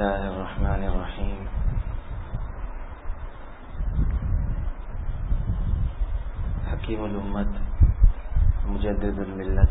الله الرحمن الرحيم. حکیم الامت مجدد الملت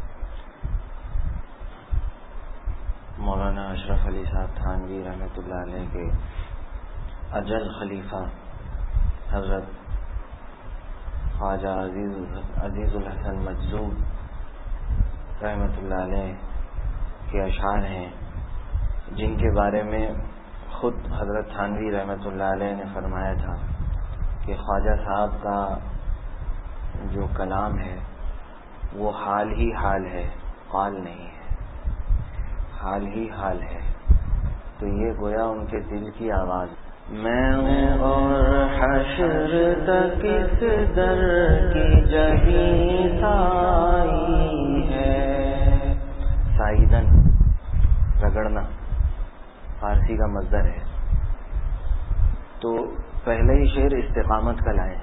مولانا اشرف علی صاحب تھانوی رحمۃ اللہ علیہ کے اجل خلیفہ حضرت خواجہ عزیز الحسن مجذوب رحمۃ اللہ علیہ کے اشعار ہیں، جن کے بارے میں خود حضرت تھانوی رحمۃ اللہ علیہ نے فرمایا تھا کہ خواجہ صاحب کا جو کلام ہے وہ حال ہی حال ہے، قال نہیں ہے، حال ہی حال ہے. تو یہ گویا ان کے دل کی آواز. میں ہوں اور حشر تک اس در کی جبیں سائی ہے. سائیدن رگڑنا فارسی کا مصدر ہے. تو پہلے ہی شعر استقامت کا لائیں.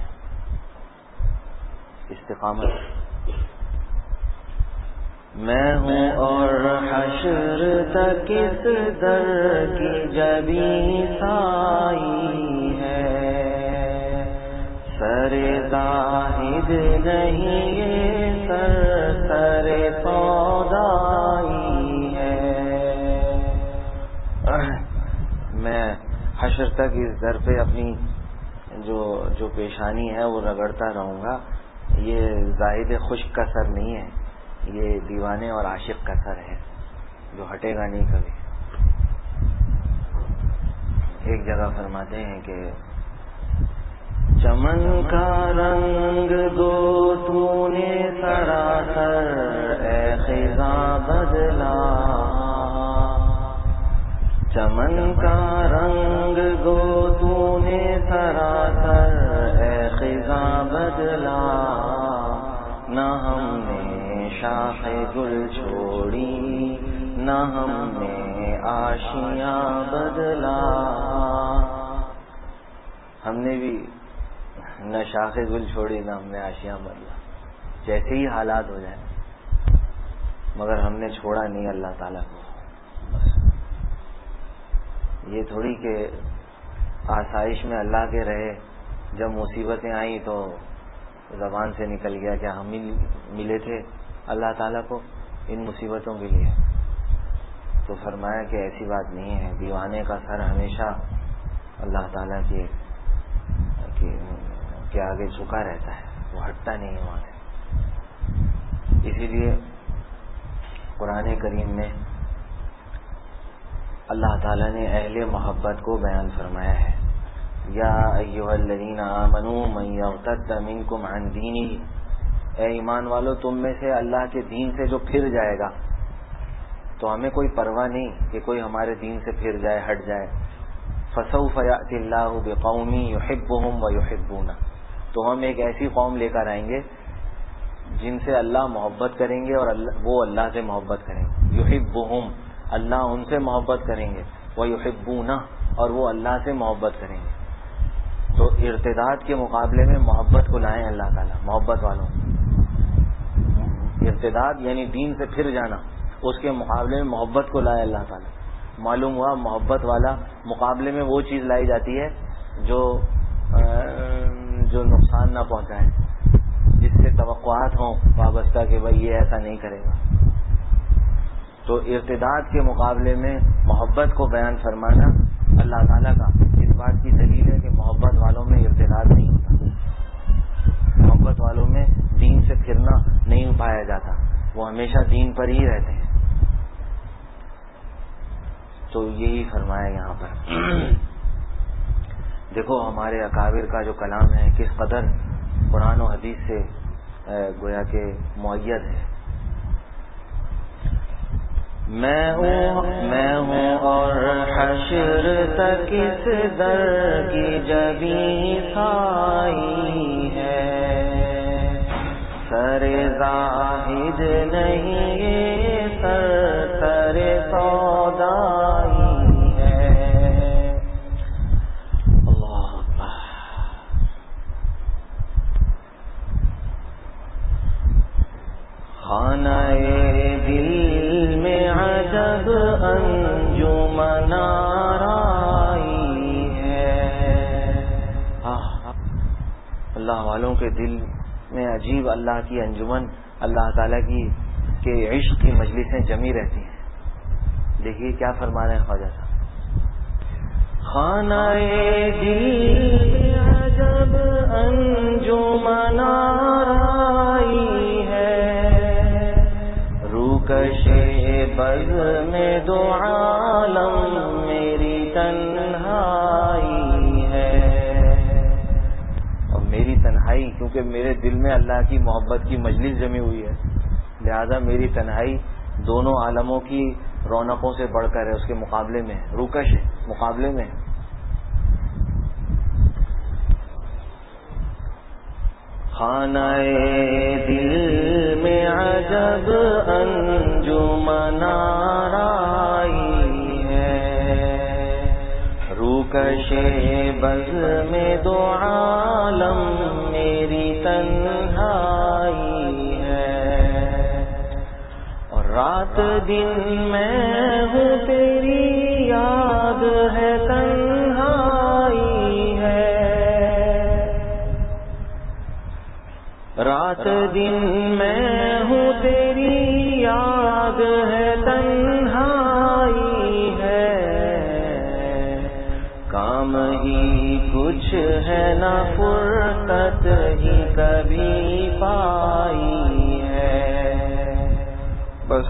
استقامت. میں ہوں اور حشر تک اس در کی جبیں سائی ہے. سر زاہد نہیں یہ سر سودائی ہے. میں حشر تک اس در پہ اپنی جو پیشانی ہے وہ رگڑتا رہوں گا. یہ زاہد خشک کا سر نہیں ہے، یہ دیوانے اور عاشق کا سر ہے جو ہٹے گا نہیں کبھی. ایک جگہ فرماتے ہیں کہ چمن کا رنگ دو تو نے سراسر اے خزاں بدلا. چمن کا رنگ دو تو نے سراسر اے خزاں بدلا. نہ ہم نے شاخ گل چھوڑی نہ ہم نے آشیاں بدلا. ہم نے بھی نہ شاخ گل چھوڑی نہ ہم نے آشیاں بدلا. جیسے ہی حالات ہو جائیں مگر ہم نے چھوڑا نہیں اللہ تعالیٰ کو. یہ تھوڑی کہ آسائش میں اللہ کے رہے، جب مصیبتیں آئیں تو زبان سے نکل گیا کہ ہم ہی ملے تھے اللہ تعالیٰ کو ان مصیبتوں کے لیے. تو فرمایا کہ ایسی بات نہیں ہے. دیوانے کا سر ہمیشہ اللہ تعالیٰ کے آگے جھکا رہتا ہے، وہ ہٹتا نہیں ہے وہاں سے. اسی لیے قرآن کریم میں اللہ تعالیٰ نے اہل محبت کو بیان فرمایا ہے. یا ایھا الذین آمنوا من یرتد منکم عن دینہ. اے ایمان والو تم میں سے اللہ کے دین سے جو پھر جائے گا، تو ہمیں کوئی پرواہ نہیں کہ کوئی ہمارے دین سے پھر جائے، ہٹ جائے. فسوف یأتی اللہ بقوم یحبهم ویحبونہ. تو ہم ایک ایسی قوم لے کر آئیں گے جن سے اللہ محبت کریں گے اور وہ اللہ سے محبت کریں گے. یحبهم، اللہ ان سے محبت کریں گے. ویحبونہ، اور وہ اللہ سے محبت کریں گے. تو ارتداد کے مقابلے میں محبت کو لائیں اللہ تعالیٰ. محبت والوں، ارتداد یعنی دین سے پھر جانا، اس کے مقابلے میں محبت کو لائے اللہ تعالیٰ. معلوم ہوا محبت والا مقابلے میں وہ چیز لائی جاتی ہے جو نقصان نہ پہنچائے، جس سے توقعات ہوں وابستہ کہ بھائی یہ ایسا نہیں کرے گا. تو ارتداد کے مقابلے میں محبت کو بیان فرمانا اللہ تعالیٰ کا اس بات کی دلیل ہے کہ محبت والوں میں ارتداد نہیں ہوتا، محبت والوں میں دین سے پھرنا نہیں پایا جاتا، وہ ہمیشہ دین پر ہی رہتے ہیں. تو یہی فرمایا یہاں پر. دیکھو ہمارے اکابر کا جو کلام ہے کس قدر قرآن و حدیث سے گویا کہ مؤید ہے. میں ہوں اور حشر تک اس در کی جبیں سائی ہے. سر زاہد نہیں یہ سر سودائی ہے. اللہ اکبر. خانہ دل میں عجب انجمنا اللہ والوں کے دل میں عجیب اللہ کی انجمن، اللہ تعالیٰ کی کے عشق کی مجلسیں جمی رہتی ہیں. دیکھیے کیا فرما رہے ہیں خواجہ صاحب. خانہ دل عجب انجمن آئی ہے، روکش بز میں دو عالم میری تنہائی ہے. اور میری تنہائی کیونکہ میرے دل میں اللہ کی محبت کی مجلس جمی ہوئی ہے، لہذا میری تنہائی دونوں عالموں کی رونقوں سے بڑھ کر ہے، اس کے مقابلے میں روکش ہے، مقابلے میں. خانہ دل میں عجب انجمن آئی ہے، روکش بز میں دو عالم میری تنہائی ہے. اور رات دن میں ہوں تیری یاد ہے تنہائی ہے، رات دن میں ہوں تیری یاد ہے تنہائی ہے. کام ہی کچھ ہے نہ فرصت ہی کبھی پائی ہے. بس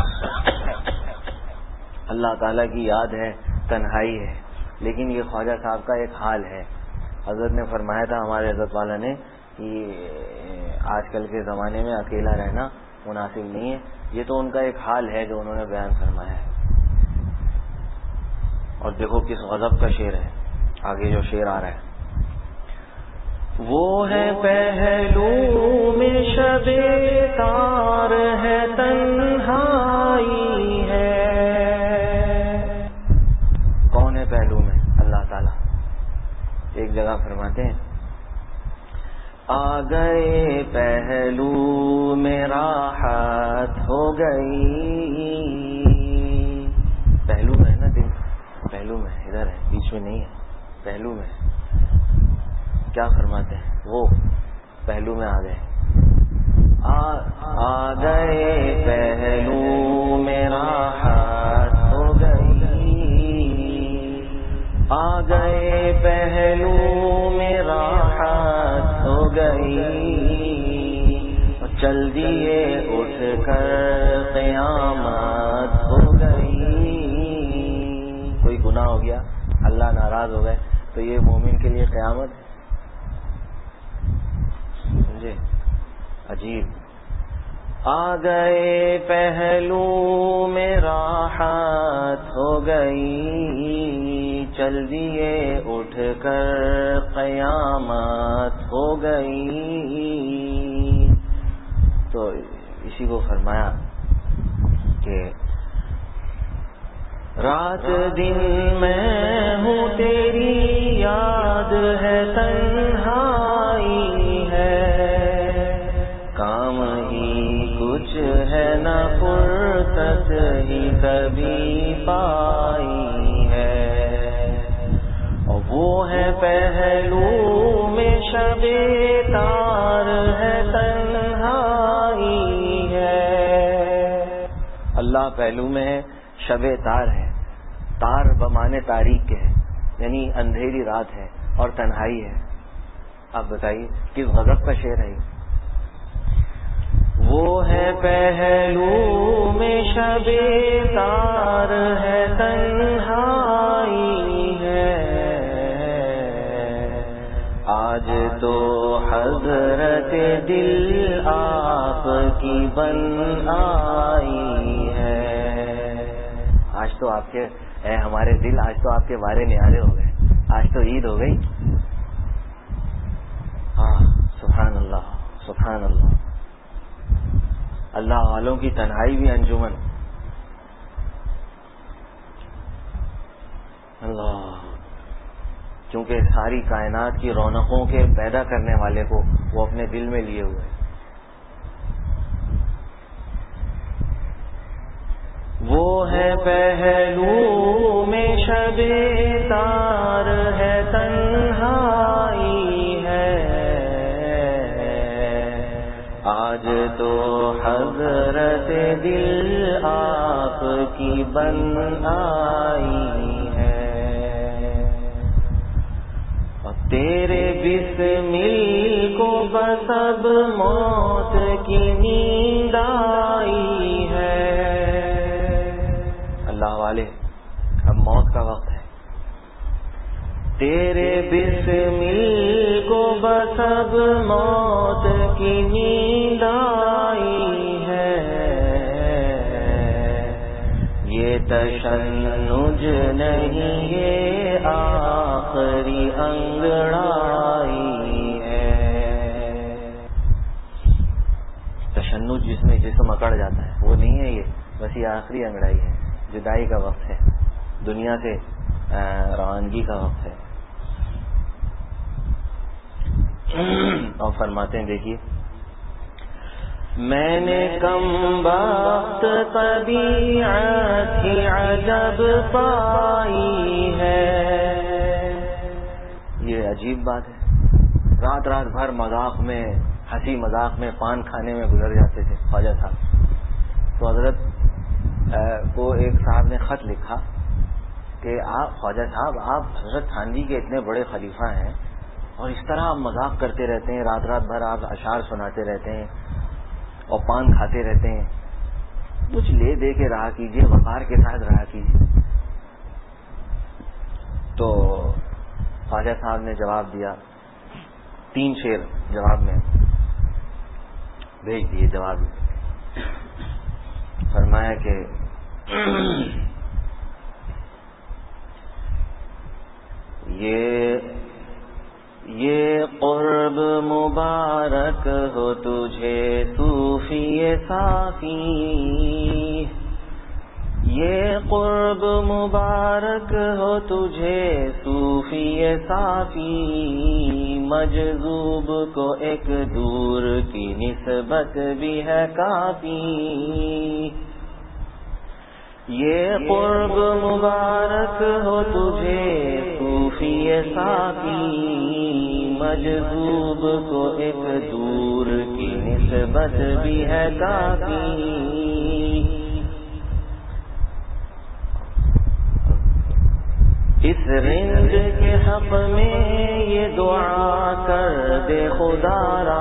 اللہ تعالیٰ کی یاد ہے، تنہائی ہے. لیکن یہ خواجہ صاحب کا ایک حال ہے. حضرت نے فرمایا تھا، ہمارے حضرت والا نے، کہ آج کل کے زمانے میں اکیلا رہنا مناسب نہیں ہے. یہ تو ان کا ایک حال ہے جو انہوں نے بیان فرمایا ہے. اور دیکھو کس غضب کا شعر ہے، آگے جو شعر آ رہا ہے. وہ ہے پہلو میں شب تار ہے تنہائی ہے. کون ہے پہلو میں؟ اللہ تعالیٰ. ایک جگہ فرماتے ہیں، آ گئے پہلو میں راحت ہو گئی. پہلو میں ہے نا دل، پہلو میں ادھر ہے، بیچ میں نہیں ہے، پہلو میں. کیا فرماتے ہیں؟ وہ پہلو میں آ گئے. آ گئے پہلو میں راحت ہو گئی، آ گئے پہلو میں راحت ہو گئی. چل دیے اٹھ کر قیامت ہو گئی. کوئی گناہ ہو گیا، اللہ ناراض ہو گئے، تو یہ مومن کے لیے قیامت ہے. سمجھے؟ عجیب. آ گئے پہلو میں راحت ہو گئی، چل دیے اٹھ کر قیامت ہو گئی. تو اسی کو فرمایا کہ رات دن میں ہوں تیری یاد ہے تنہائی ہے. کام ہی کچھ ہے نہ فرصت ہی کبھی پائی ہے. اور وہ ہے پہلو میں شب تار ہے تنہائی ہے. اللہ پہلو میں ہے، شب تار ہے. تار بمانے تاریخ کے ہے، یعنی اندھیری رات ہے اور تنہائی ہے. آپ بتائیے کس غضب کا شعر ہے. وہ ہے پہلو میں شب تار ہے تنہائی ہے. آج تو حضرت دل آپ کی بن آئی ہے. آج تو آپ کے اے ہمارے دل، آج تو آپ کے بارے نیارے ہو گئے، آج تو عید ہو گئی. ہاں سبحان اللہ، سبحان اللہ. اللہ والوں کی تنہائی بھی انجمن. اللہ، کیونکہ ساری کائنات کی رونقوں کے پیدا کرنے والے کو وہ اپنے دل میں لیے ہوئے. وہ ہے پہلو میں شب تار ہے تنہائی ہے. دل آپ کی بن آئی ہے، اور تیرے بسمل کو بسب موت کی نیند آئی ہے۔ اللہ والے، اب موت کا وقت ہے، تیرے بسمل کو بسب موت کی نیند آئی ہے، یہ تشنج نہیں یہ آخری انگڑائی ہے۔ تشنج جس میں جسم اکڑ جاتا ہے وہ نہیں ہے یہ، بس یہ آخری انگڑائی ہے، جدائی کا وقت ہے، دنیا سے روانگی کا وقت ہے۔ اور فرماتے ہیں، دیکھیے، میں نے کم بخت طبیعت کی عجب پائی ہے۔ یہ عجیب بات ہے، رات رات بھر مذاق میں، ہنسی مذاق میں، پان کھانے میں گزر جاتے تھے خواجہ صاحب۔ تو حضرت کو ایک صاحب نے خط لکھا کہ آپ خواجہ صاحب، آپ حضرت تھانوی کے اتنے بڑے خلیفہ ہیں اور اس طرح آپ مذاق کرتے رہتے ہیں، رات رات بھر آپ اشعار سناتے رہتے ہیں اور پان کھاتے رہتے ہیں، کچھ لے دے کے رہا کیجیے، وقار کے ساتھ رہا کیجیے۔ تو خواجہ صاحب نے جواب دیا، 3 شعر جواب میں بھیج دیے۔ جواب فرمایا کہ یہ قرب مبارک ہو تجھے صوفی صافی، یہ قرب مبارک ہو تجھے صوفی صافی، مجذوب کو ایک دور کی نسبت بھی ہے کافی۔ یہ قرب مبارک ہو تجھے صوفی صافی، مجذوب کو ایک دور کی نسبت بھی ہے کافی۔ اس رند کے حق میں یہ دعا کر دے خدا را،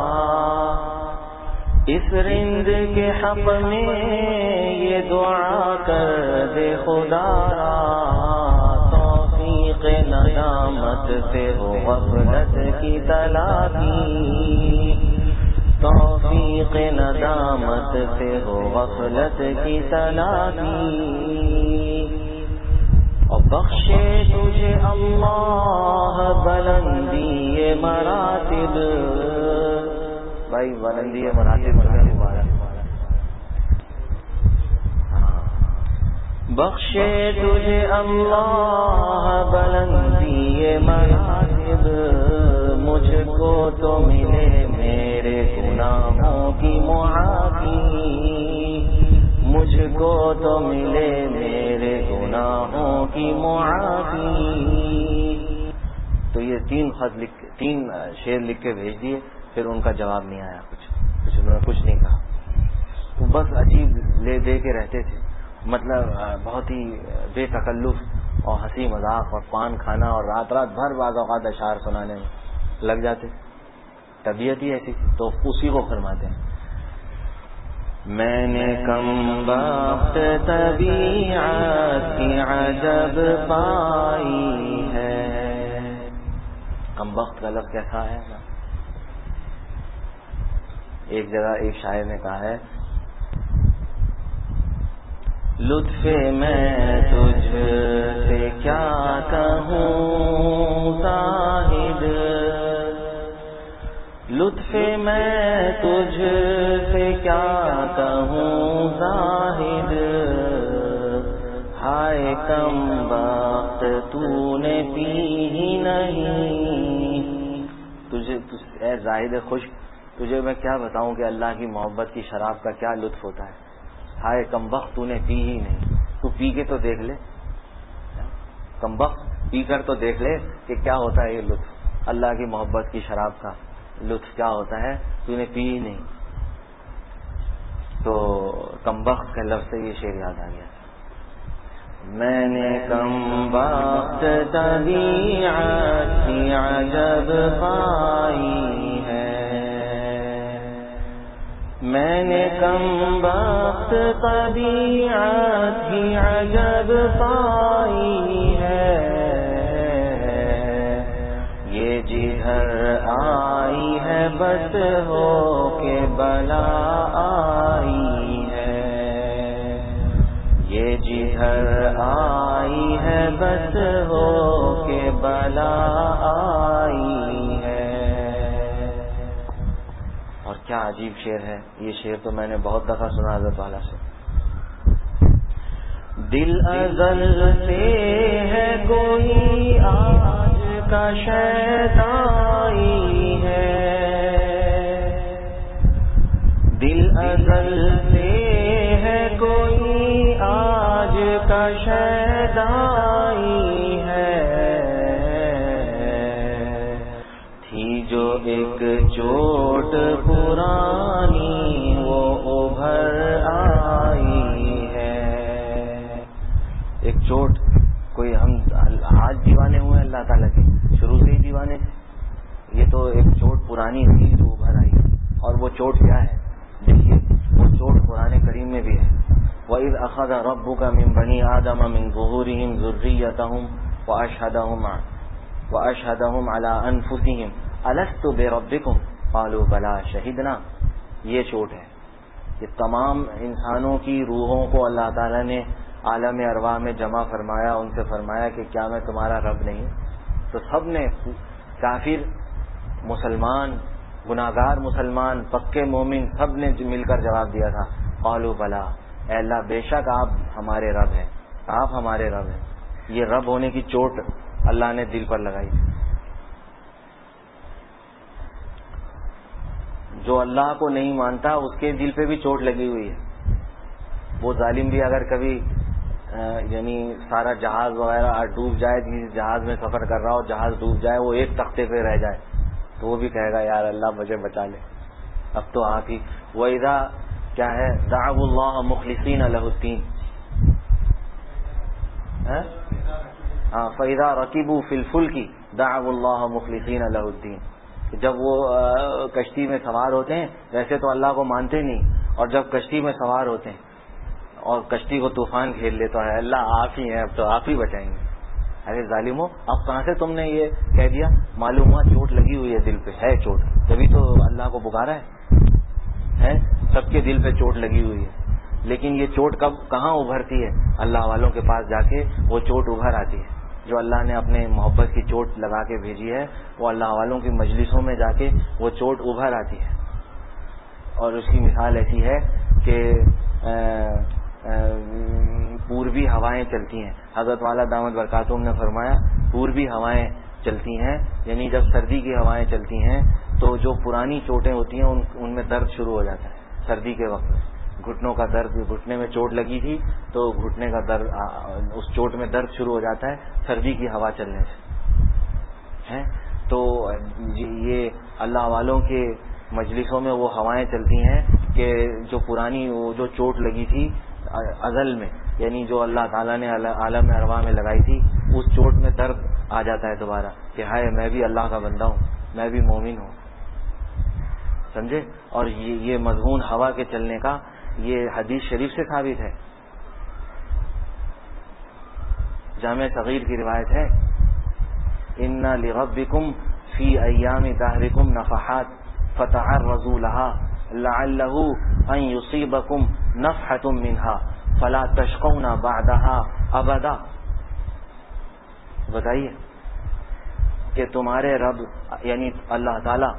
اس رند کے حق میں یہ دعا کر دے خدا را، توفیق ندامت سے ہو غفلت کی تلافی، توفیق ندامت سے ہو غفلت کی تلافی۔ اور بخشے تجھے اللہ بلندی مراتب، بھائی بلندی مراتب بخشے تجھے اللہ بلندی مراتب، مجھ کو تو ملے میرے گناہوں کی معافی، مجھ کو تو ملے میرے گناہوں کی معافی۔ تو یہ 3 شعر لکھ کے بھیج دیے، پھر ان کا جواب نہیں آیا، انہوں نے کچھ نہیں کہا، وہ بس عجیب لے دے کے رہتے تھے، مطلب بہت ہی بے تکلف اور ہنسی مذاق اور پان کھانا اور رات رات بھر بعض اوقات اشعار سنانے میں لگ جاتے، طبیعت ہی ایسی تھی۔ تو اسی کو فرماتے ہیں، میں نے کم بخت طبیعت کی عجب پائی ہے۔ کم بخت کا لفظ کیسا ہے؟ ایک جگہ ایک شاعر نے کہا ہے، لطف میں تجھ سے کیا کہوں زاہد، لطف میں تجھ سے کیا کہوں زاہد، ہائے کم بخت تو نے پی ہی نہیں۔ تجھے اے زاہد خوش، تجھے میں کیا بتاؤں کہ اللہ کی محبت کی شراب کا کیا لطف ہوتا ہے، ہائے کم بخت تو نے پی ہی نہیں۔ تو پی کے تو دیکھ لے، کم بخت پی کر تو دیکھ لے کہ کیا ہوتا ہے یہ لطف، اللہ کی محبت کی شراب کا لطف کیا ہوتا ہے، تو نے پی ہی نہیں۔ تو کمبخت کے لفظ سے یہ شعر یاد آ گیا. میں نے کمبخت طبیعت کی عجب پائی ہے، میں نے کمبخت طبیعت کی عجب پائی ہے، یہ جدھر آئی ہے بس ہو کے بلا آئی ہے، یہ جدھر آئی ہے بس ہو کے بلا آئی ہے. اور کیا عجیب شعر ہے یہ. شعر تو میں نے بہت دفعہ سنا حضرت والا سے. دل ازل سے ہے کوئی آج کا شیدائی ہے، دل ازل سے ہے کوئی آج کا شیدائی ہے، تھی جو ایک چوٹ پرانی وہ ابھر آئی ہے. ایک چوٹ، کوئی ہم آج دیوانے ہوئے اللہ تعالیٰ کے، شروع سے ہی دیوانے تھے. یہ تو ایک چوٹ پرانی تھی جو ابھر آئی. اور وہ چوٹ کیا ہے؟ دیکھیے وہ چوٹ قرآن کریم میں بھی ہے. وَإِذْ أَخَذَ رَبُّكَ مِنْ بَنِي آدَمَ مِنْ ظُهُورِهِمْ ذُرِّيَّتَهُمْ وَأَشْهَدَهُمْ عَلَىٰ أَنفُسِهِمْ أَلَسْتُ بِرَبِّكُمْ قَالُوا بَلَىٰ شَهِدْنَا. یہ چوٹ ہے کہ تمام انسانوں کی روحوں کو اللہ تعالیٰ نے عالم ارواح میں جمع فرمایا، ان سے فرمایا کہ کیا میں تمہارا رب نہیں؟ تو سب نے، کافر مسلمان، گناہگار مسلمان، پکے مومن، سب نے مل کر جواب دیا تھا قالوا بلا، اے اللہ بے شک آپ ہمارے رب ہیں، آپ ہمارے رب ہیں. یہ رب ہونے کی چوٹ اللہ نے دل پر لگائی. جو اللہ کو نہیں مانتا اس کے دل پہ بھی چوٹ لگی ہوئی ہے. وہ ظالم بھی اگر کبھی یعنی سارا جہاز وغیرہ ڈوب جائے، جس جہاز میں سفر کر رہا ہو جہاز ڈوب جائے، وہ ایک تختے پہ رہ جائے تو وہ بھی کہے گا یار اللہ مجھے بچا لے، اب تو آپ ہی. وَإِذَا کیا ہے؟ دعوا اللہ مخلصین لہ الدین. فَإِذَا رَكِبُوا فِي الْفُلْكِ دعوا اللہ مخلصین لہ الدین. جب وہ کشتی میں سوار ہوتے ہیں، ویسے تو اللہ کو مانتے نہیں، اور جب کشتی میں سوار ہوتے ہیں اور کشتی کو طوفان گھیر لے تو ہے اللہ آپ ہی ہیں، اب تو آپ ہی بچائیں گے. ارے ظالمو، اب کہاں سے تم نے یہ کہہ دیا؟ معلوم ہوا چوٹ لگی ہوئی ہے دل پہ، ہے چوٹ، تبھی تو اللہ کو پکارا ہے. سب کے دل پہ چوٹ لگی ہوئی ہے، لیکن یہ چوٹ کہاں ابھرتی ہے؟ اللہ والوں کے پاس جا کے وہ چوٹ ابھر آتی ہے. جو اللہ نے اپنے محبت کی چوٹ لگا کے بھیجی ہے، وہ اللہ والوں کی مجلسوں میں جا کے وہ چوٹ ابھر آتی ہے. اور اس کی مثال ایسی ہے کہ پوربی ہوائیں چلتی ہیں. حضرت والا دامت برکاتہم نے فرمایا پوربی ہوائیں چلتی ہیں، یعنی جب سردی کی ہوائیں چلتی ہیں تو جو پرانی چوٹیں ہوتی ہیں ان میں درد شروع ہو جاتا ہے. سردی کے وقت گھٹنوں کا درد، گھٹنے میں چوٹ لگی تھی تو گھٹنے کا درد، اس چوٹ میں درد شروع ہو جاتا ہے سردی کی ہوا چلنے سے. تو یہ اللہ والوں کے مجلسوں میں وہ ہوائیں چلتی ہیں کہ جو پرانی وہ جو چوٹ لگی تھی ازل میں، یعنی جو اللہ تعالیٰ نے عالم ارواح میں لگائی تھی، اس چوٹ میں درد آ جاتا ہے دوبارہ کہ ہائے میں بھی اللہ کا بندہ ہوں، میں بھی مومن ہوں. سمجھے؟ اور یہ مضمون ہوا کے چلنے کا یہ حدیث شریف سے ثابت ہے. جامع صغیر کی روایت ہے ان لربکم فی ایام دہرکم نفحات فتعرضوا لها لعلہ ان یصیبکم نفحۃ منها فلا تشقون بعدها ابدا. بتائیے کہ تمہارے رب یعنی اللہ تعالی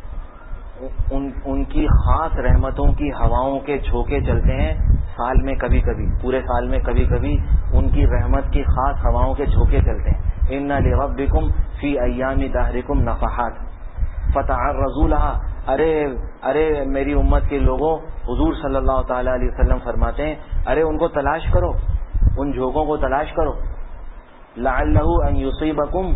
ان کی خاص رحمتوں کی ہواؤں کے جھونکے چلتے ہیں سال میں کبھی کبھی، پورے سال میں کبھی کبھی ان کی رحمت کی خاص ہواؤں کے جھونکے چلتے ہیں. ان لربکم فی ایام دہرکم نفحات فتعرضوا لها. ارے میری امت کے لوگوں، حضور صلی اللہ تعالی علیہ وسلم فرماتے ہیں ارے ان کو تلاش کرو، ان جھونکوں کو تلاش کرو. لعلہ ان یصیبکم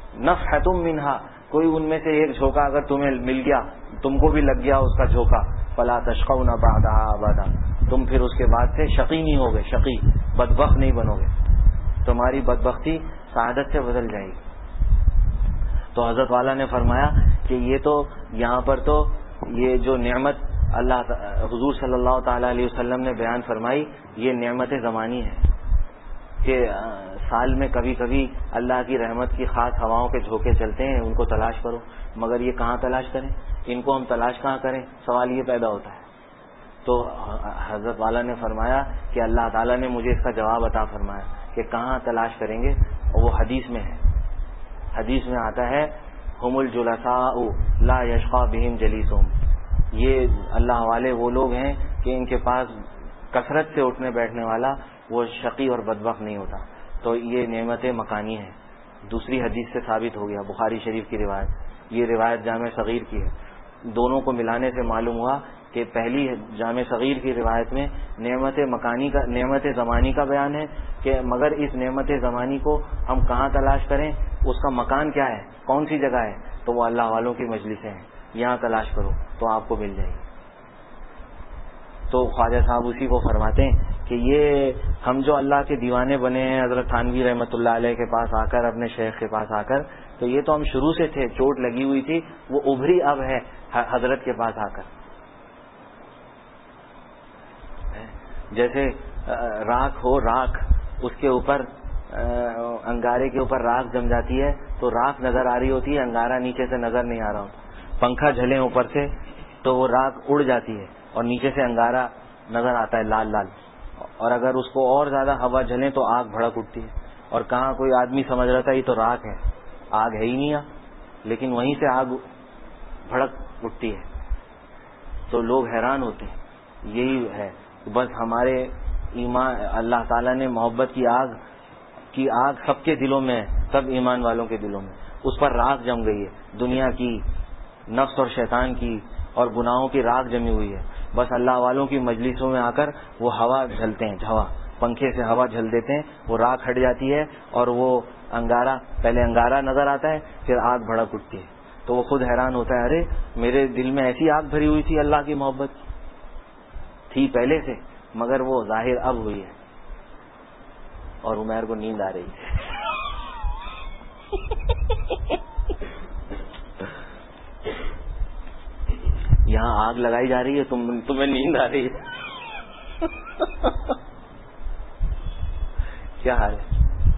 نفحۃ منها، کوئی ان میں سے ایک جھونکا اگر تمہیں مل گیا، تم کو بھی لگ گیا اس کا جھونکا، فلا تشقون بعدها ابدا، تم پھر اس کے بعد سے شقی نہیں ہوگے، شقی بدبخت نہیں بنو گے، تمہاری بدبختی سعادت سے بدل جائے گی۔ تو حضرت والا نے فرمایا کہ یہ تو یہاں پر تو یہ جو نعمت اللہ حضور صلی اللہ تعالی علیہ وسلم نے بیان فرمائی، یہ نعمت زمانی ہے کہ سال میں کبھی کبھی اللہ کی رحمت کی خاص ہواؤں کے جھونکے چلتے ہیں، ان کو تلاش کرو، مگر یہ کہاں تلاش کریں، ان کو ہم تلاش کہاں کریں؟ سوال یہ پیدا ہوتا ہے۔ تو حضرت والا نے فرمایا کہ اللہ تعالیٰ نے مجھے اس کا جواب عطا فرمایا کہ کہاں تلاش کریں گے، اور وہ حدیث میں ہے، حدیث میں آتا ہے ہم الجلساء لا یشقی بہم جلیسہم، یہ اللہ والے وہ لوگ ہیں کہ ان کے پاس کثرت سے اٹھنے بیٹھنے والا وہ شقی اور بدبخت نہیں ہوتا۔ تو یہ نعمت مکانی ہے۔ دوسری حدیث سے ثابت ہو گیا، بخاری شریف کی روایت، یہ روایت جامع صغیر کی ہے، دونوں کو ملانے سے معلوم ہوا کہ پہلی جامع صغیر کی روایت میں نعمت مکانی کا، نعمت زمانی کا بیان ہے کہ مگر اس نعمت زمانی کو ہم کہاں تلاش کریں، اس کا مکان کیا ہے، کون سی جگہ ہے؟ تو وہ اللہ والوں کی مجلسیں ہیں، یہاں تلاش کرو تو آپ کو مل جائے گی۔ تو خواجہ صاحب اسی کو فرماتے ہیں کہ یہ ہم جو اللہ کے دیوانے بنے ہیں حضرت تھانوی رحمۃ اللہ علیہ کے پاس آ کر، اپنے شیخ کے پاس آ کر، تو یہ تو ہم شروع سے تھے، چوٹ لگی ہوئی تھی، وہ ابھری اب ہے حضرت کے پاس آ کر۔ جیسے راکھ ہو، راکھ اس کے اوپر انگارے کے اوپر راکھ جم جاتی ہے تو راکھ نظر آ رہی ہوتی ہے، انگارہ نیچے سے نظر نہیں آ رہا ہوتا، پنکھا جھلے اوپر سے تو وہ راکھ اڑ جاتی ہے اور نیچے سے انگارہ نظر آتا ہے لال لال، اور اگر اس کو اور زیادہ ہوا جھلے تو آگ بھڑک اٹھتی ہے، اور کہاں کوئی آدمی سمجھ رہا تھا یہ تو راکھ ہے، آگ ہے ہی نہیں، لیکن وہیں سے آگ بھڑک اٹھتی ہے۔ تو لوگ حیران ہوتے ہیں، یہی ہے بس ہمارے ایمان، اللہ تعالیٰ نے محبت کی آگ سب کے دلوں میں ہے، سب ایمان والوں کے دلوں میں، اس پر راکھ جم گئی ہے، دنیا کی، نفس اور شیطان کی اور گناہوں کی راکھ جمی ہوئی ہے۔ بس اللہ والوں کی مجلسوں میں آ کر وہ ہوا جھلتے ہیں، ہوا پنکھے سے ہوا جھل دیتے ہیں، وہ راکھ ہٹ جاتی ہے اور وہ انگارہ، پہلے انگارہ نظر آتا ہے پھر آگ بھڑک اٹھتی ہے، تو وہ خود حیران ہوتا ہے، ارے میرے دل میں ایسی آگ بھری ہوئی تھی اللہ کی محبت تھی پہلے سے، مگر وہ ظاہر اب ہوئی ہے۔ اور عمیر کو نیند آ رہی ہے۔ یہاں آگ لگائی جا رہی ہے، تمہیں نیند آ رہی ہے۔ کیا حال ہے؟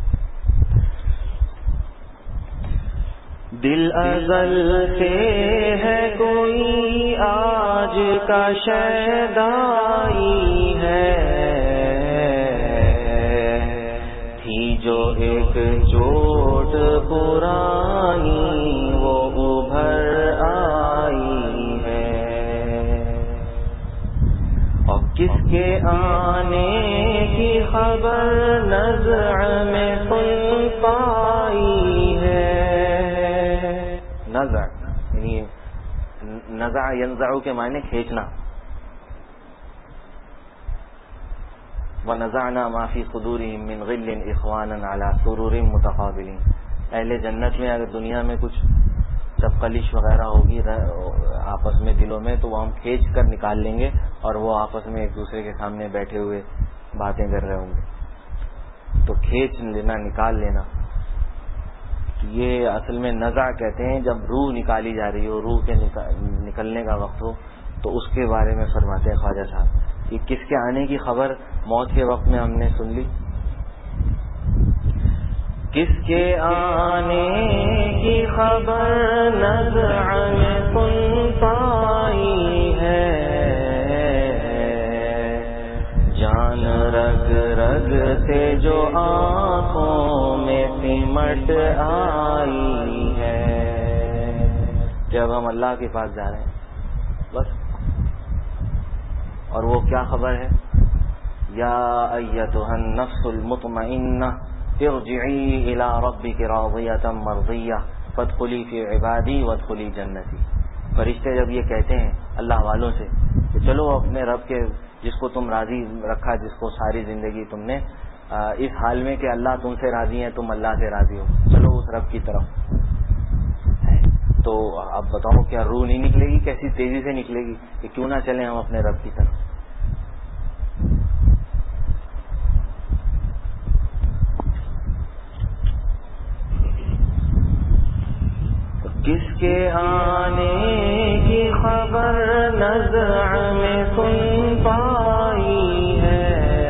دل ازل سے ہے کوئی آج کا شیدائی ہے، تھی جو ایک چوٹ پرانی وہ ابھر آئی ہے، اور کس کے آنے کی خبر نزع میں سن پائی ہے۔ نزع یعنی نزع ینزع کے معنی کھینچنا، وَنَزَعْنَا مَا فِي صُدُورِهِم مِّن غِلٍّ إِخْوَانًا عَلَىٰ سُرُرٍ مُتَقَابِلِينَ۔ اہل جنت میں اگر دنیا میں کچھ چپقلش وغیرہ ہوگی آپس میں دلوں میں تو وہ ہم کھینچ کر نکال لیں گے، اور وہ آپس میں ایک دوسرے کے سامنے بیٹھے ہوئے باتیں کر رہے ہوں گے۔ تو کھینچ لینا، نکال لینا، یہ اصل میں نزع کہتے ہیں جب روح نکالی جا رہی ہو، روح کے نکلنے کا وقت ہو، تو اس کے بارے میں فرماتے ہیں خواجہ صاحب کہ کس کے آنے کی خبر موت کے وقت میں ہم نے سن لی۔ کس کے آنے کی خبر نزع میں سن پائی ہے، جان رگ رگ سے جو آنکھوں میں سمٹ آئی ہے۔ جب ہم اللہ کے پاس جا رہے ہیں بس، اور وہ کیا خبر ہے؟ یا ایتھا النفس المطمئنہ ارجعی الی ربک راضیۃ مرضیہ فادخلی فی عبادی وادخلی جنتی۔ فرشتے جب یہ کہتے ہیں اللہ والوں سے کہ چلو اپنے رب کے، جس کو تم راضی رکھا، جس کو ساری زندگی تم نے اس حال میں کہ اللہ تم سے راضی ہے، تم اللہ سے راضی ہو، چلو اس رب کی طرف، تو اب بتاؤ کیا روح نہیں نکلے گی؟ کیسی تیزی سے نکلے گی کہ کیوں نہ چلیں ہم اپنے رب کی طرف. کس کے آنے کی خبر نزع میں سن پائی ہے.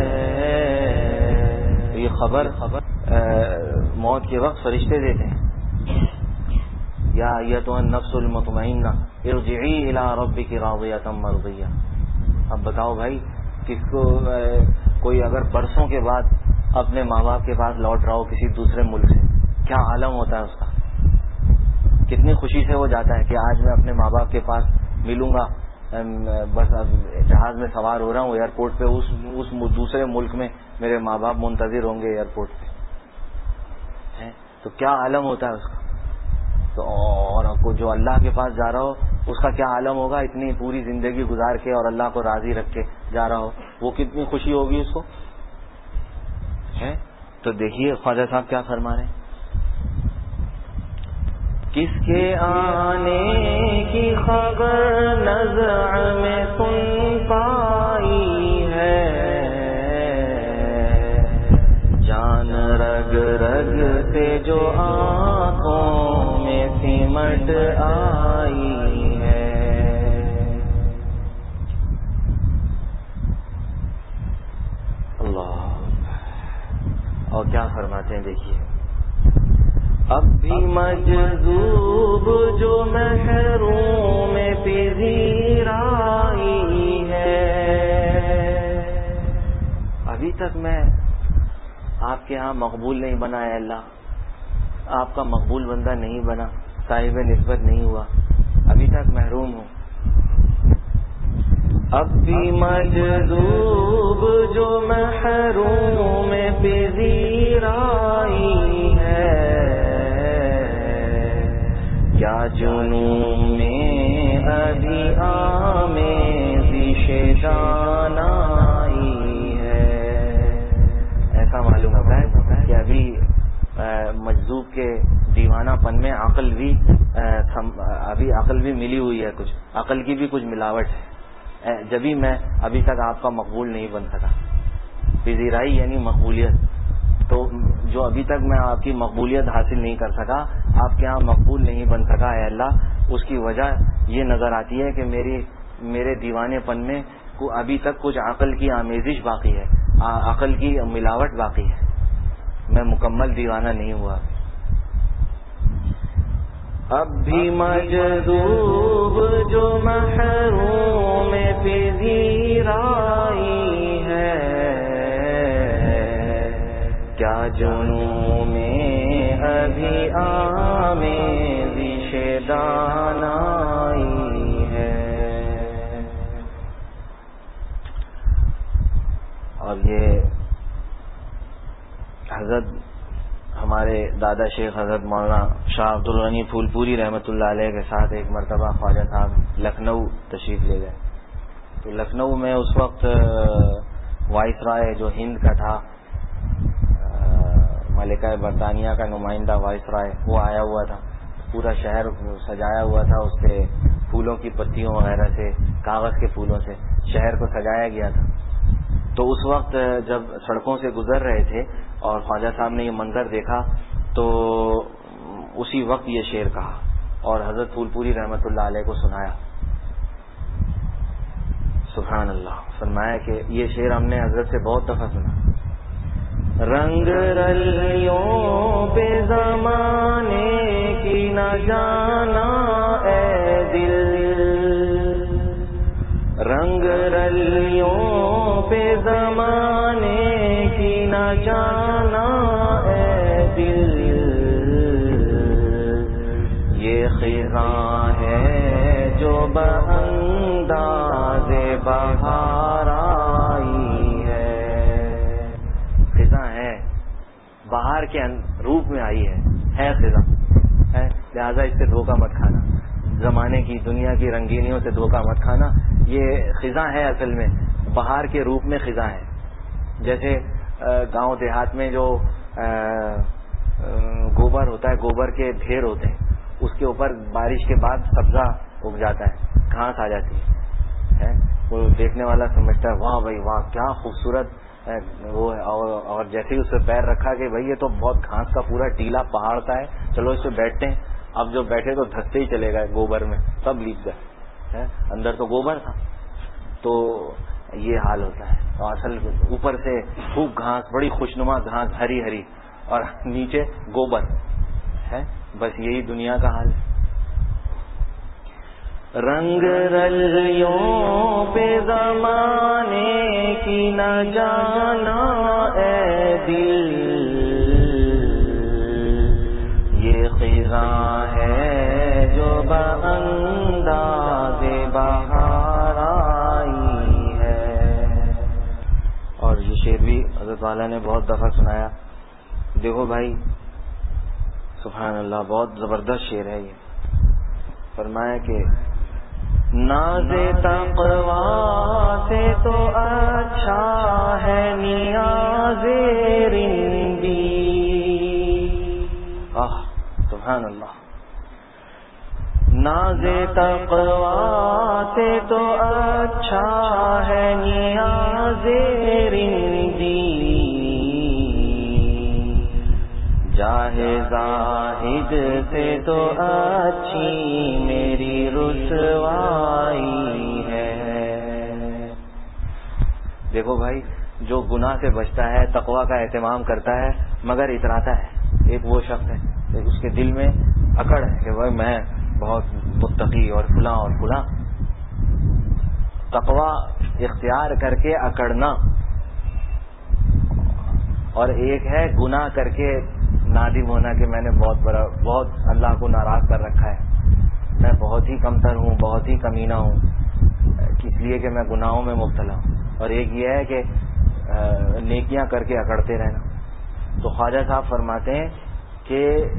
یہ خبر موت کے وقت فرشتے دیتے ہیں. یا ایتھا النفس المطمئنہ ارجعی الی ربک راضیۃ مرضیہ. اب بتاؤ بھائی، کس کو کوئی اگر برسوں کے بعد اپنے ماں باپ کے پاس لوٹ رہا ہو کسی دوسرے ملک سے، کیا عالم ہوتا ہے اس کا؟ کتنی خوشی سے وہ جاتا ہے کہ آج میں اپنے ماں باپ کے پاس ملوں گا. بس اب جہاز میں سوار ہو رہا ہوں ایئرپورٹ پہ، اس دوسرے ملک میں میرے ماں باپ منتظر ہوں گے ایئرپورٹ پہ. تو کیا عالم ہوتا ہے اس کا؟ تو اور جو اللہ کے پاس جا رہا ہو اس کا کیا عالم ہوگا؟ اتنی پوری زندگی گزار کے اور اللہ کو راضی رکھ کے جا رہا ہو، وہ کتنی خوشی ہوگی اس کو. تو دیکھیے خواجہ صاحب کیا فرما رہے ہیں. کس کے آنے کی خبر نزع میں سن پائی ہے، جان رگ رگ سے جو آنکھوں میں سمٹ آئی ہے. اللہ. اور کیا فرماتے ہیں دیکھیے. اب بھی مجذوب جو محروم پذیرائی ہے، ابھی تک میں آپ کے ہاں مقبول نہیں بنا ہے اللہ، آپ کا مقبول بندہ نہیں بنا، صاحب نسبت نہیں ہوا، ابھی تک محروم ہوں. اب بھی مجذوب جو محروم پذیرائی ہے، کیا جنون میں ابھی آمیزش دانائی ہے. ایسا معلوم ہوتا ہے کہ ابھی مجذوب کے دیوانہ پن میں عقل بھی ملی ہوئی ہے، کچھ عقل کی بھی کچھ ملاوٹ ہے. جبھی میں ابھی تک آپ کا مقبول نہیں بن سکا. پذیرائی یعنی مقبولیت. تو جو ابھی تک میں آپ کی مقبولیت حاصل نہیں کر سکا، آپ کے ہاں مقبول نہیں بن سکا ہے اللہ، اس کی وجہ یہ نظر آتی ہے کہ میرے دیوانے پن میں ابھی تک کچھ عقل کی آمیزش باقی ہے، عقل کی ملاوٹ باقی ہے، میں مکمل دیوانہ نہیں ہوا. اب بھی مجذوب جو محروم پذیرائی ہے، کیا جنوں میں ابھی آمیزش دانائی ہے. اور یہ حضرت ہمارے دادا شیخ حضرت مولانا شاہ عبد الغنی پھول پوری رحمۃ اللہ علیہ کے ساتھ ایک مرتبہ خواجہ صاحب لکھنؤ تشریف لے گئے. تو لکھنؤ میں اس وقت وائس رائے جو ہند کا تھا، ملکہ برطانیہ کا نمائندہ وائس رائے، وہ آیا ہوا تھا. پورا شہر سجایا ہوا تھا اس کے پھولوں کی پتیوں وغیرہ سے، کاغذ کے پھولوں سے شہر کو سجایا گیا تھا. تو اس وقت جب سڑکوں سے گزر رہے تھے اور خواجہ صاحب نے یہ منظر دیکھا تو اسی وقت یہ شعر کہا اور حضرت پھول پوری رحمۃ اللہ علیہ کو سنایا. سبحان اللہ. فرمایا کہ یہ شعر ہم نے حضرت سے بہت دفعہ سنا. رنگ رلیوں پہ زمانے کی نہ جانا اے دل، رنگ رلیوں پہ زمانے کی نہ جانا اے دل، یہ خزاں ہے جو بانداز بہار آئی ہے. خزاں ہے، بہار کے روپ میں آئی ہے خزاں ہے، لہذا اس سے دھوکہ مت کھانا، زمانے کی دنیا کی رنگینیوں سے دھوکہ مت کھانا. یہ خزاں ہے، اصل میں بہار کے روپ میں خزاں ہے. جیسے گاؤں دیہات میں جو گوبر ہوتا ہے، گوبر کے ڈھیر ہوتے ہیں، اس کے اوپر بارش کے بعد سبزہ اگ جاتا ہے، گھاس آ جاتی ہے، وہ دیکھنے والا سمجھتا ہے واہ بھائی واہ کیا خوبصورت وہ ہے، اور جیسے ہی اس پہ پیر رکھا کہ بھائی یہ تو بہت گھاس کا پورا ٹیلا پہاڑ کا ہے، چلو اس پہ بیٹھتے ہیں. اب جو بیٹھے تو دھستے ہی چلے گئے، گوبر میں سب لیپ گئے، اندر تو گوبر تھا. تو یہ حال ہوتا ہے. اور اصل اوپر سے خوب گھاس، بڑی خوشنما گھاس ہری ہری، اور نیچے گوبر ہے. بس یہی دنیا کا حال ہے. رنگ رلیوں پہ زمانے کی نہ جانا اے دل، یہ خزاں ہے جو بانداز بہار آئی ہے. اور یہ شعر بھی حضرت والا نے بہت دفعہ سنایا. دیکھو بھائی سبحان اللہ، بہت زبردست شعر ہے یہ. فرمایا کہ ناز تقویٰ سے تو اچھا ہے نیاز رندی. سبحان اللہ. ناز تقویٰ سے تو اچھا ہے نیاز رندی. جاہے زاہد سے تو اچھی میری رسوائی ہے. دیکھو بھائی جو گناہ سے بچتا ہے، تقویٰ کا اہتمام کرتا ہے مگر اتراتا ہے. ایک وہ شخص ہے اس کے دل میں اکڑ ہے کہ بھائی میں بہت متقی اور فلاں اور فلاں. تقویٰ اختیار کر کے اکڑنا، اور ایک ہے گناہ کر کے نادم ہونا کہ میں نے بہت اللہ کو ناراض کر رکھا ہے، میں بہت ہی کمتر ہوں، بہت ہی کمینہ ہوں، اس لیے کہ میں گناہوں میں مبتلا ہوں. اور ایک یہ ہے کہ نیکیاں کر کے اکڑتے رہنا. تو خواجہ صاحب فرماتے ہیں کہ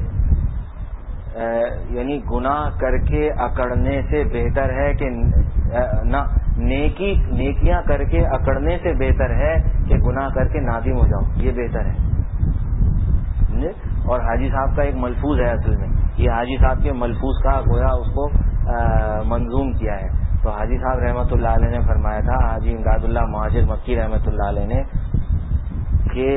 یعنی گناہ کر کے اکڑنے سے بہتر ہے کہ نہ نیکیاں کر کے اکڑنے سے بہتر ہے کہ گناہ کر کے نادم ہو جاؤ، یہ بہتر ہے. اور حاجی صاحب کا ایک ملفوظ ہے، اصل میں یہ حاجی صاحب کے ملفوظ کا گویا اس کو منظوم کیا ہے. تو حاجی صاحب رحمۃ اللہ علیہ نے فرمایا تھا، حاجی امداد اللہ مہاجر مکی رحمۃ اللہ علیہ نے، کہ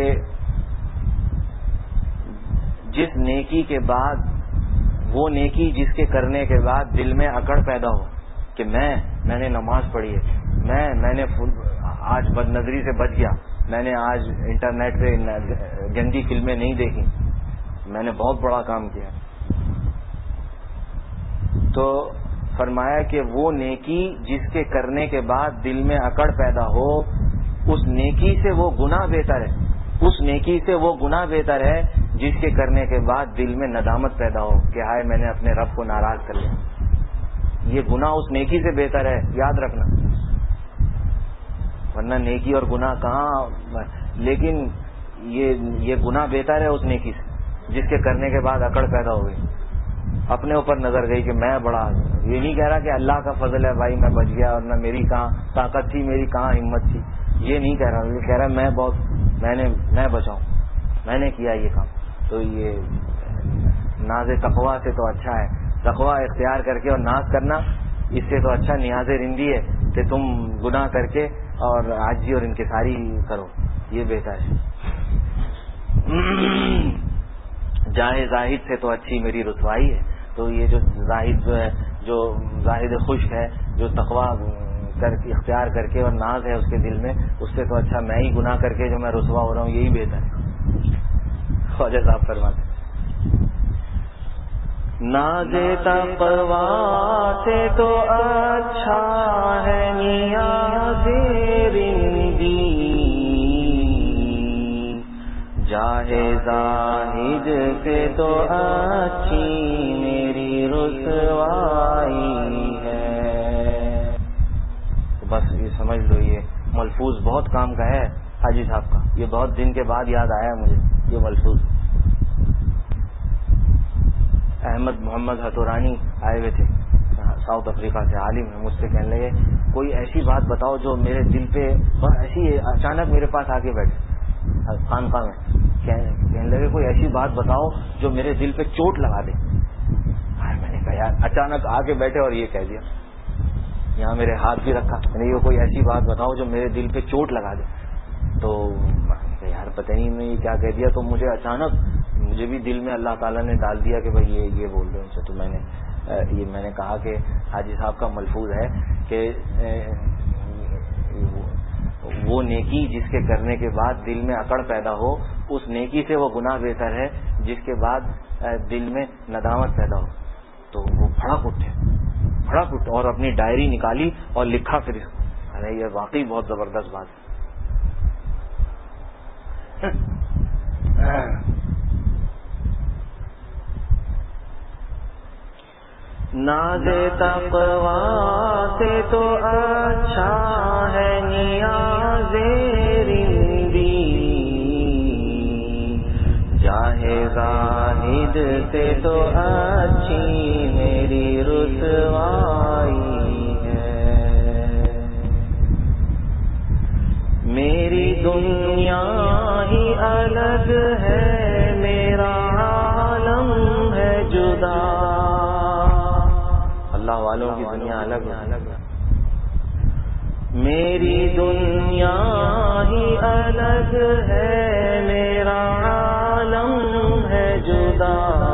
جس نیکی کے بعد، وہ نیکی جس کے کرنے کے بعد دل میں اکڑ پیدا ہو کہ میں نے نماز پڑھی ہے، میں نے آج بد نظری سے بچ گیا، میں نے آج انٹرنیٹ پہ گندی فلمیں نہیں دیکھی، میں نے بہت بڑا کام کیا. تو فرمایا کہ وہ نیکی جس کے کرنے کے بعد دل میں اکڑ پیدا ہو، اس نیکی سے وہ گناہ بہتر ہے، اس نیکی سے وہ گناہ بہتر ہے جس کے کرنے کے بعد دل میں ندامت پیدا ہو کہ ہائے میں نے اپنے رب کو ناراض کر لیا. یہ گناہ اس نیکی سے بہتر ہے، یاد رکھنا. ورنہ نیکی اور گناہ کہاں، لیکن یہ گناہ بہتر ہے اس نیکی سے جس کے کرنے کے بعد اکڑ پیدا ہو گئی، اپنے اوپر نظر گئی کہ میں بڑا. یہ نہیں کہہ رہا کہ اللہ کا فضل ہے بھائی میں بچ گیا، ورنہ میری کہاں طاقت تھی، میری کہاں ہمت تھی، یہ نہیں کہہ رہا. یہ کہہ رہا میں بچاؤں، میں نے کیا یہ کام. تو یہ ناز تقویٰ سے تو اچھا ہے، تقویٰ اختیار کر کے اور ناز کرنا اس سے تو اچھا نیاز رندی ہے کہ تم گناہ کر کے اور عاجزی اور انکساری کرو، یہ بہتر ہے. جائے زاہد سے تو اچھی میری رسوائی ہے. تو یہ جو زاہد خشک ہے، جو تقویٰ کر کے اختیار کر کے اور ناز ہے اس کے دل میں، اس سے تو اچھا میں ہی گناہ کر کے جو میں رسوا ہو رہا ہوں، یہی بہتر ہے. خواجہ صاحب فرماتے ناز تقویٰ سے تو اچھا ہے نیاز رندی. جاہے زاہد سے تو اچھی میری رسوائی ہے. بس یہ سمجھ لو، یہ ملفوظ بہت کام کا ہے حاجی صاحب کا. یہ بہت دن کے بعد یاد آیا مجھے یہ ملفوظ. احمد محمد ہتورانی آئے ہوئے تھے ساؤتھ افریقہ سے، عالم ہے، مجھ سے کہنے لگے کوئی ایسی بات بتاؤ جو میرے دل پہ، بس ایسی اچانک میرے پاس آ کے بیٹھے خانقاہ میں، کہنے لگے کوئی ایسی بات بتاؤ جو میرے دل پہ چوٹ لگا دے. اچانک آ کے بیٹھے اور یہ کہہ دیا, یہاں میرے ہاتھ بھی رکھا, یعنی یہ کوئی ایسی بات بتاؤ جو میرے دل پہ چوٹ لگا دے. تو یار پتہ نہیں میں یہ کیا کہہ دیا, تو مجھے اچانک مجھے بھی دل میں اللہ تعالیٰ نے ڈال دیا کہ بھائی یہ بول رہے ہیں. تو میں نے کہا کہ حاجی صاحب کا ملفوظ ہے کہ وہ نیکی جس کے کرنے کے بعد دل میں اکڑ پیدا ہو, اس نیکی سے وہ گناہ بہتر ہے جس کے بعد دل میں ندامت پیدا ہو. تو وہ پھڑک اٹھے اور اپنی ڈائری نکالی اور لکھا پھر اس کو. ارے یہ واقعی بہت زبردست بات ہے. ناز تقویٰ سے تو اچھا ہے نیاز رندی, جاہے زاہد سے تو اچھی میری رسوائی ہے. میری دنیا ہی الگ ہے, میرا عالم ہے جدا. اللہ والوں کی دنیا الگ ہے. میری دنیا ہی الگ ہے, میرا عالم ہے جدا.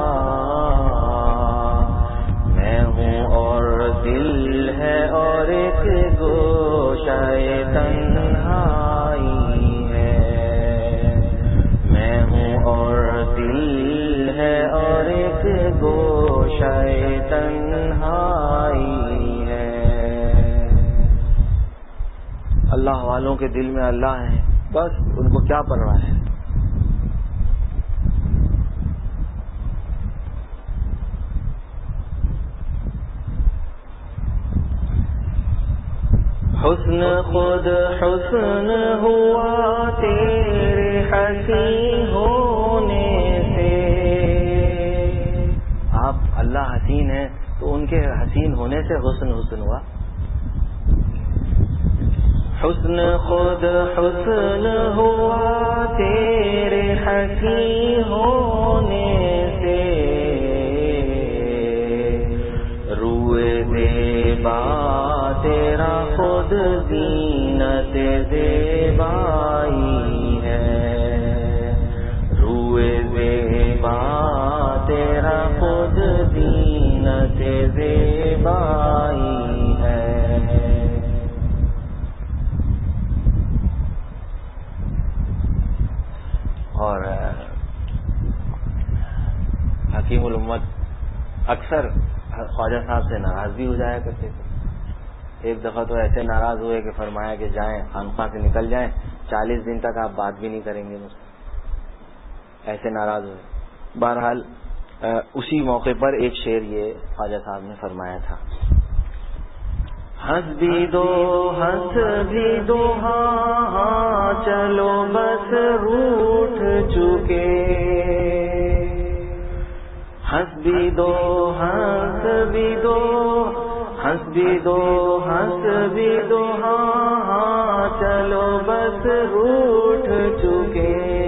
میں ہوں اور دل ہے اور ایک گوشۂ تنہائی ہے. میں ہوں اور دل ہے اور ایک گوشۂ تنہائی ہے. اللہ والوں کے دل میں اللہ ہے, بس ان کو کیا پرواہ ہے. حسن خود حسن ہوا تیرے حسین ہونے سے. آپ اللہ حسین ہیں تو ان کے حسین ہونے سے حسن ہوا. حسن خود حسن ہوا تیرے حسین ہونے سے. روئے زیبا تیرا خود زینت زیبائی ہے. روئے زیبا تیرا خود زینت زیبائی ہے. اور حکیم الامت اکثر خواجہ صاحب سے ناراض بھی ہو جایا کرتے تھے. ایک دفعہ تو ایسے ناراض ہوئے کہ فرمایا کہ جائیں خانقاہ سے نکل جائیں, 40 دن تک آپ بات بھی نہیں کریں گے مجھ سے. ایسے ناراض ہوئے. بہرحال اسی موقع پر ایک شعر یہ خواجہ صاحب نے فرمایا تھا. ہنس بھی دو ہاں چلو بس روٹھ چکے. ہنس بھی دو ہاں چلو بس روٹھ چکے.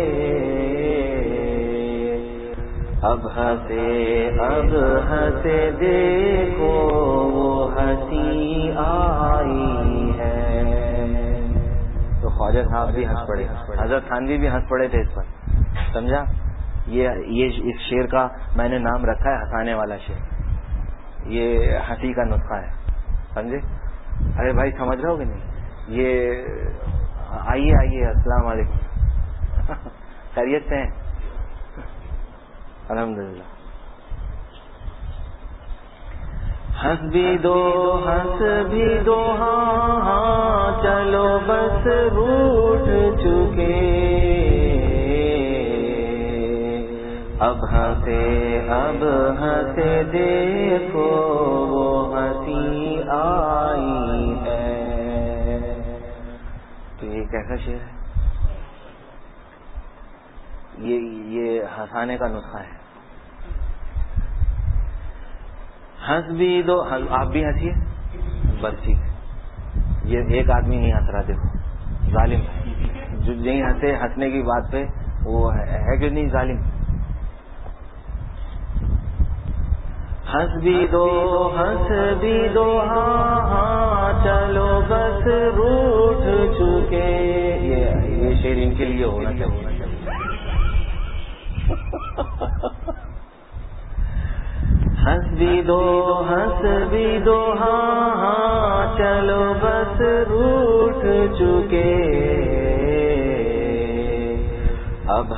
اب ہنسے دیکھو وہ ہنسی آئی ہے. تو خواجہ صاحب بھی ہنس پڑے, حضرت تھانوی بھی ہنس پڑے تھے اس پر. سمجھا, یہ اس شعر کا میں نے نام رکھا ہے ہنسانے والا شعر. یہ ہنسی کا نسخہ ہے, سمجھے. ارے بھائی سمجھ رہے ہو کہ نہیں. یہ آئیے السلام علیکم, خیریت سے ہیں؟ الحمدللہ. ہنس بھی دو ہاں چلو بس روٹھ چکے. اب ہنسے دیکھو وہ ہنسی آئی ہے. تو یہ کیسا شعر ہے؟ یہ ہنسانے کا نسخہ ہے. ہنس بھی دو, آپ بھی ہنسیے بس ٹھیک ہے. یہ ایک آدمی نہیں ہنس رہا, دیکھو ظالم جو نہیں ہنسے ہنسنے کی بات پہ, وہ ہے کہ نہیں ظالم. حسبی دو ہاں چلو بس روٹھ چکے. یہ شعر ان کے لیے ہونا چاہیے. حسبی دو ہاں چلو بس روٹھ چکے. اب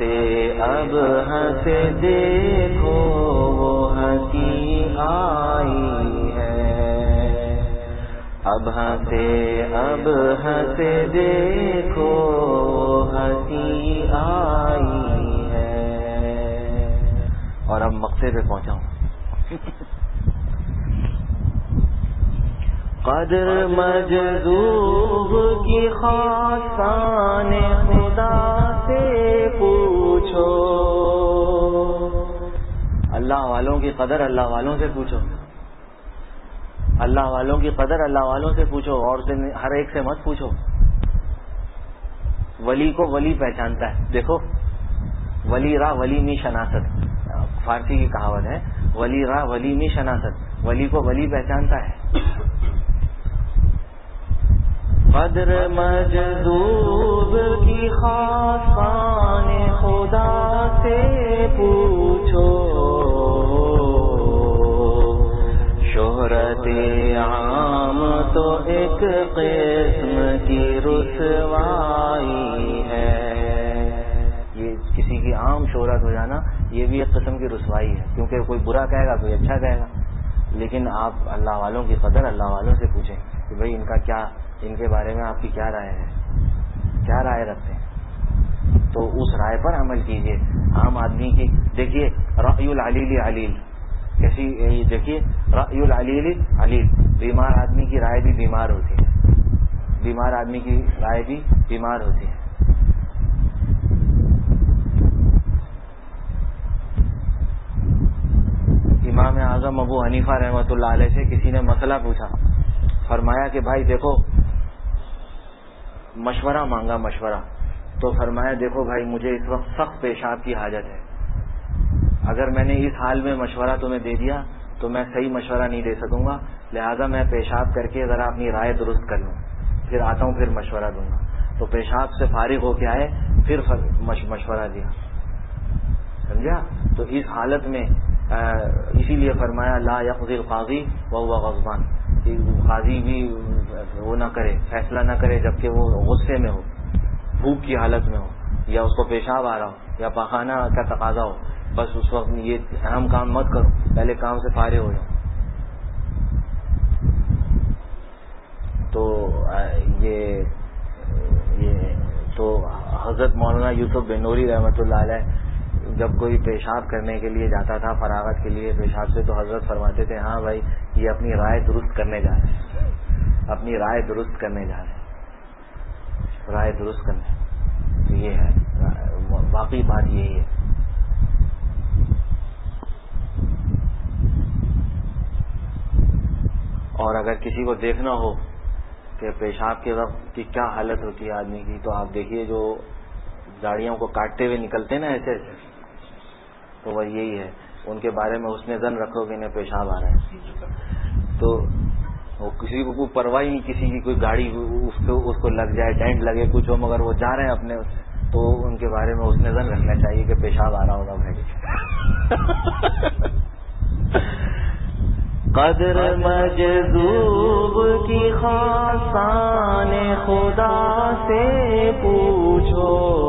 ہنسے دیکھو وہ ہنسی آئی ہے. اب ہنسے دیکھو ہنسی آئی ہے. اور اب مقصد پہ پہنچا ہوں. قدر مجذوب کی خاصان خدا سے پوچھو. اللہ والوں کی قدر اللہ والوں سے پوچھو. اللہ والوں کی قدر اللہ والوں سے پوچھو، اور ہر ایک سے مت پوچھو. ولی کو ولی پہچانتا ہے. دیکھو ولی راہ ولی می شناست، فارسی کی کہاوت ہے. ولی راہ ولی می شناست، ولی کو ولی پہچانتا ہے. قدر مجذوب کی خاصان خدا سے پوچھو. شہرت عام تو ایک قسم کی رسوائی ہے. یہ کسی کی عام شہرت ہو جانا یہ بھی ایک قسم کی رسوائی ہے، کیونکہ کوئی برا کہے گا کوئی اچھا کہے گا. لیکن آپ اللہ والوں کی قدر اللہ والوں سے پوچھیں کہ بھئی ان کا کیا، ان کے بارے میں آپ کی کیا رائے ہے، کیا رائے رکھتے ہیں. تو اس رائے پر عمل کیجیے. عام آدمی کی دیکھیے رأی العلیل علیل کیسی، دیکھیے رأی العلیل علیل. بیمار آدمی کی رائے بھی بیمار ہوتی ہے، بیمار آدمی کی رائے بھی بیمار ہوتی ہے. امام اعظم ابو حنیفہ رحمۃ اللہ علیہ سے کسی نے مسئلہ پوچھا. فرمایا کہ بھائی دیکھو، مشورہ مانگا مشورہ. تو فرمایا دیکھو بھائی مجھے اس وقت سخت پیشاب کی حاجت ہے. اگر میں نے اس حال میں مشورہ تمہیں دے دیا تو میں صحیح مشورہ نہیں دے سکوں گا، لہذا میں پیشاب کر کے ذرا اپنی رائے درست کر لوں، پھر آتا ہوں، پھر مشورہ دوں گا. تو پیشاب سے فارغ ہو کے آئے، پھر مشورہ دیا. سمجھا؟ تو اس حالت میں اسی لیے فرمایا لا یقضی القاضی وهو غضبان. قاضی بھی وہ نہ کرے، فیصلہ نہ کرے جبکہ وہ غصے میں ہو، بھوک کی حالت میں ہو، یا اس کو پیشاب آ رہا ہو، یا پخانہ کا تقاضا ہو. بس اس وقت یہ اہم کام مت کرو، پہلے کام سے فارغ ہو جاؤ. تو یہ تو حضرت مولانا یوسف بنوری رحمۃ اللہ علیہ جب کوئی پیشاب کرنے کے لیے جاتا تھا، فراغت کے لیے پیشاب سے، تو حضرت فرماتے تھے ہاں بھائی یہ اپنی رائے درست کرنے جا رہے ہیں، اپنی رائے درست کرنے جا رہے ہیں، رائے درست کرنے. تو یہ ہے واقعی بات، یہی ہے. اور اگر کسی کو دیکھنا ہو کہ پیشاب کے وقت کی کیا حالت ہوتی ہے آدمی کی، تو آپ دیکھیے جو گاڑیوں کو کاٹتے ہوئے نکلتے نا ایسے ایسے، تو وہ یہی ہے. ان کے بارے میں حسن ظن رکھو کہ انہیں پیشاب آ رہا ہے. تو وہ کسی کو کوئی پرواہ نہیں، کسی کی کوئی گاڑی اس کو لگ جائے، ڈینٹ لگے، کچھ ہو، مگر وہ جا رہے ہیں اپنے، تو ان کے بارے میں حسن ظن رکھنا چاہیے کہ پیشاب آ رہا ہوگا بھائی. قدر مجذوب کی خاصان خدا سے پوچھو.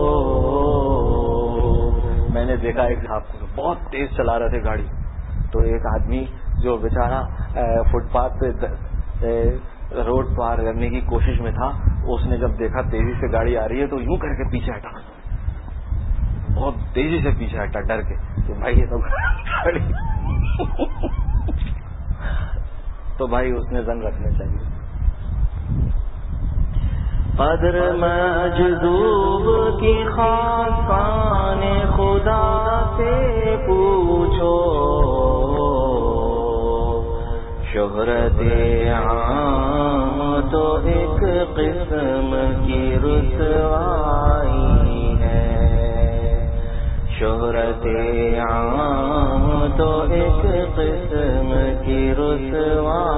میں نے دیکھا ایک صاحب کو بہت تیز چلا رہے تھے گاڑی، تو ایک آدمی جو بیچارہ فٹ پاتھ پہ روڈ پار کرنے کی کوشش میں تھا، اس نے جب دیکھا تیزی سے گاڑی آ رہی ہے تو یوں کر کے پیچھے ہٹا، بہت تیزی سے پیچھے ہٹا ڈر کے کہ بھائی یہ تو گاڑی. تو بھائی اس نے ظن رکھنا چاہیے. قدر مجذوب کی خاصان خدا سے پوچھو. شہرت عام تو ایک قسم کی رسوائی ہے. شہرت عام تو ایک قسم کی رسوائی